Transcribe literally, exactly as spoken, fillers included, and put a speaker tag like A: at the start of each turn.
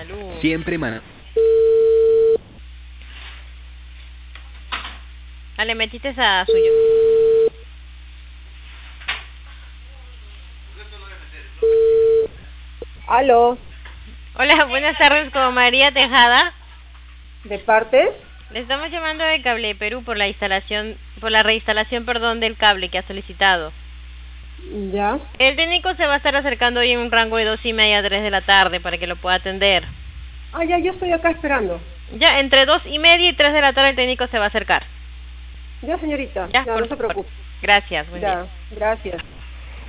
A: Salud.
B: Siempre man...
A: Ah, le metiste a suyo.
C: Aló,
A: Hola, buenas tardes, con María Tejada.
C: ¿de parte?
A: Le estamos llamando de Cable Perú por la instalación, por la reinstalación, perdón, del cable que ha solicitado.
C: Ya.
A: El técnico se va a estar acercando hoy en un rango de dos y media a tres de la tarde para que lo pueda atender.
C: Ah, ya, yo estoy acá esperando.
A: Ya, entre dos y media y tres de la tarde el técnico se va a acercar.
C: Ya, señorita,
A: Ya,
C: ya,
A: por
C: no se
A: favor.
C: preocupe.
A: Gracias, buen día.
C: Ya, gracias.